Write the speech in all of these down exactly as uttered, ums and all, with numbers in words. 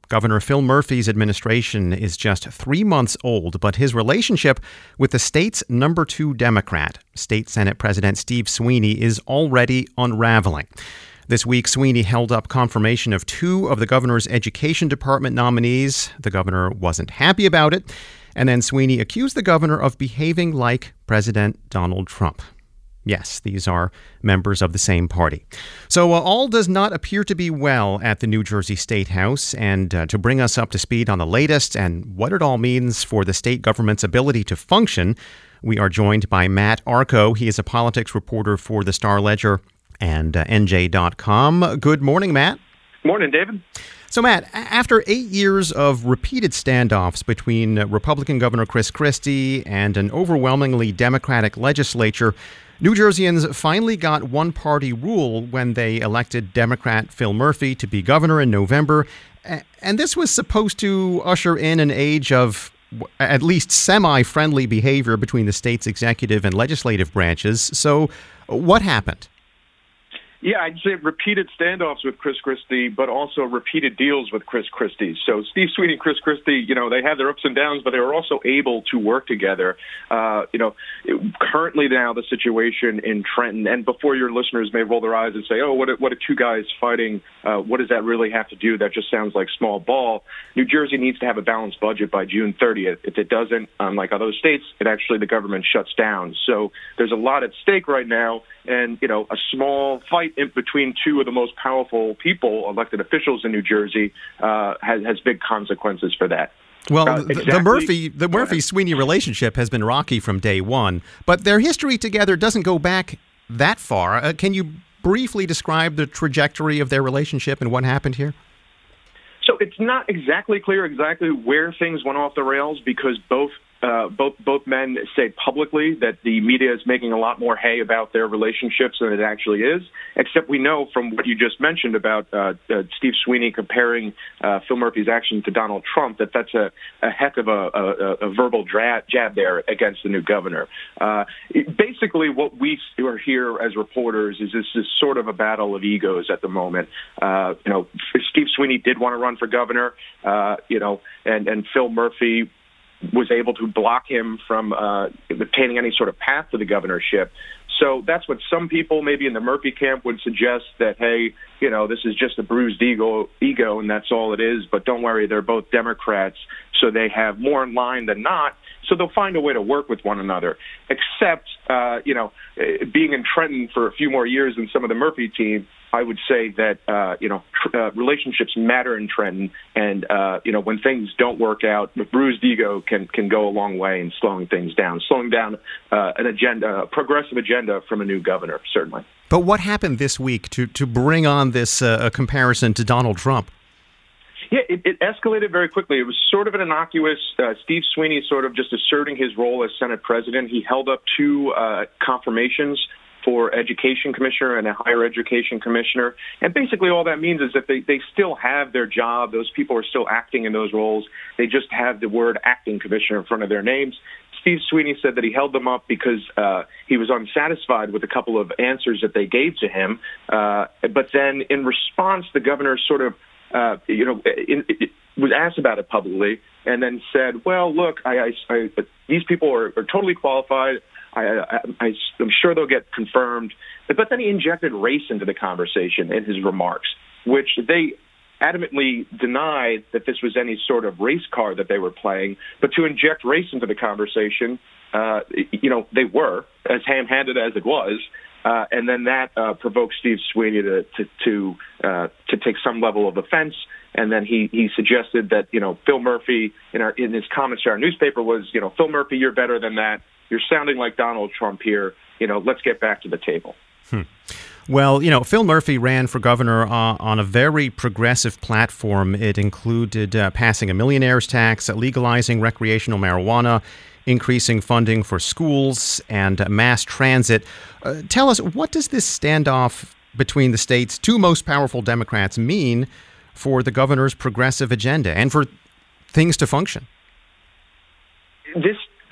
Governor Phil Murphy's administration is just three months old, but his relationship with the state's number two Democrat, State Senate President Steve Sweeney, is already unraveling. This week, Sweeney held up confirmation of two of the governor's education department nominees. The governor wasn't happy about it. And then Sweeney accused the governor of behaving like President Donald Trump. Yes, these are members of the same party. So uh, all does not appear to be well at the New Jersey State House. And uh, to bring us up to speed on the latest and what it all means for the state government's ability to function, we are joined by Matt Arko. He is a politics reporter for the Star-Ledger and uh, N J dot com. Good morning, Matt. Morning, David. So, Matt, after eight years of repeated standoffs between Republican Governor Chris Christie and an overwhelmingly Democratic legislature, New Jerseyans finally got one-party rule when they elected Democrat Phil Murphy to be governor in November. And this was supposed to usher in an age of at least semi-friendly behavior between the state's executive and legislative branches. So what happened? Yeah, I'd say repeated standoffs with Chris Christie, but also repeated deals with Chris Christie. So Steve Sweeney and Chris Christie, you know, they had their ups and downs, but they were also able to work together. Uh, you know, currently now the situation in Trenton, and before your listeners may roll their eyes and say, oh, what are, what are two guys fighting? Uh, what does that really have to do? That just sounds like small ball. New Jersey needs to have a balanced budget by June thirtieth. If it doesn't, unlike other states, it actually, the government shuts down. So there's a lot at stake right now. And, you know, a small fight in between two of the most powerful people, elected officials in New Jersey, uh, has, has big consequences for that. Well, uh, the, exactly. the Murphy the Murphy-Sweeney relationship has been rocky from day one, but their history together doesn't go back that far. Uh, can you briefly describe the trajectory of their relationship and what happened here? So it's not exactly clear exactly where things went off the rails because both Uh, both both men say publicly that the media is making a lot more hay about their relationships than it actually is, except we know from what you just mentioned about uh, uh, Steve Sweeney comparing uh, Phil Murphy's action to Donald Trump, that that's a, a heck of a, a, a verbal dra- jab there against the new governor. Uh, it, basically, what we are here as reporters is this is sort of a battle of egos at the moment. Uh, you know, Steve Sweeney did want to run for governor, uh, you know, and, and Phil Murphy was able to block him from uh, obtaining any sort of path to the governorship. So that's what some people maybe in the Murphy camp would suggest, that, hey, you know, this is just a bruised ego, ego, and that's all it is. But don't worry, they're both Democrats, so they have more in line than not. So they'll find a way to work with one another. Except, uh, you know, being in Trenton for a few more years than some of the Murphy team, I would say that, uh, you know, tr- uh, relationships matter in Trenton. And, uh, you know, when things don't work out, the bruised ego can, can go a long way in slowing things down, slowing down uh, an agenda, a progressive agenda from a new governor, certainly. But what happened this week to, to bring on this uh, comparison to Donald Trump? Yeah, it, it escalated very quickly. It was sort of an innocuous, uh, Steve Sweeney sort of just asserting his role as Senate president. He held up two uh, confirmations for education commissioner and a higher education commissioner. And basically all that means is that they, they still have their job. Those people are still acting in those roles. They just have the word acting commissioner in front of their names. Steve Sweeney said that he held them up because uh, he was unsatisfied with a couple of answers that they gave to him. Uh, but then in response, the governor sort of Uh, you know, it, it was asked about it publicly, and then said, "Well, look, I, I, I, these people are, are totally qualified. I, I, I, I'm sure they'll get confirmed." But then he injected race into the conversation in his remarks, which they adamantly denied that this was any sort of race card that they were playing. But to inject race into the conversation, uh, you know, they were, as ham-handed as it was. Uh, and then that uh, provoked Steve Sweeney to to to, uh, to take some level of offense. And then he, he suggested that, you know, Phil Murphy in our in his comments to our newspaper was, you know, Phil Murphy, you're better than that. You're sounding like Donald Trump here. You know, let's get back to the table. Hmm. Well, you know, Phil Murphy ran for governor uh, on a very progressive platform. It included uh, passing a millionaire's tax, legalizing recreational marijuana, increasing funding for schools and uh, mass transit. Uh, tell us, what does this standoff between the state's two most powerful Democrats mean for the governor's progressive agenda and for things to function? This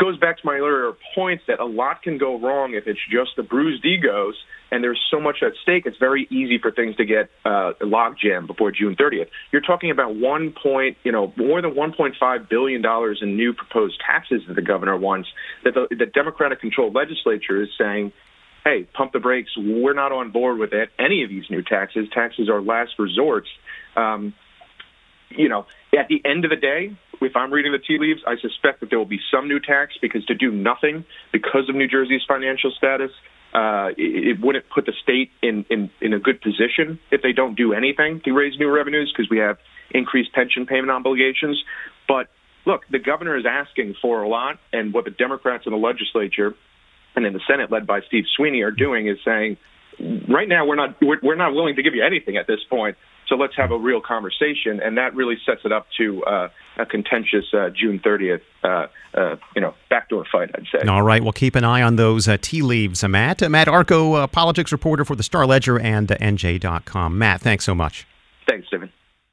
goes back to my earlier point that a lot can go wrong if it's just the bruised egos, and there's so much at stake. It's very easy for things to get uh, logjam before June thirtieth. You're talking about one point, you know, more than one point five billion dollars in new proposed taxes that the governor wants. That the, the Democratic-controlled legislature is saying, hey, pump the brakes. We're not on board with it. Any of these new taxes. Taxes are last resorts. Um, you know, at the end of the day, if I'm reading the tea leaves, I suspect that there will be some new tax, because to do nothing because of New Jersey's financial status, uh, it, it wouldn't put the state in, in, in a good position if they don't do anything to raise new revenues, because we have increased pension payment obligations. But look, the governor is asking for a lot, and what the Democrats in the legislature and in the Senate, led by Steve Sweeney, are doing is saying, right now we're not we're, we're not willing to give you anything at this point. So let's have a real conversation, and that really sets it up to uh, a contentious uh, June thirtieth, uh, uh, you know, backdoor fight, I'd say. All right, we'll keep an eye on those uh, tea leaves, uh, Matt. Uh, Matt Arko, uh, politics reporter for the Star Ledger and uh, N J dot com. Matt, thanks so much. Thanks, Stephen.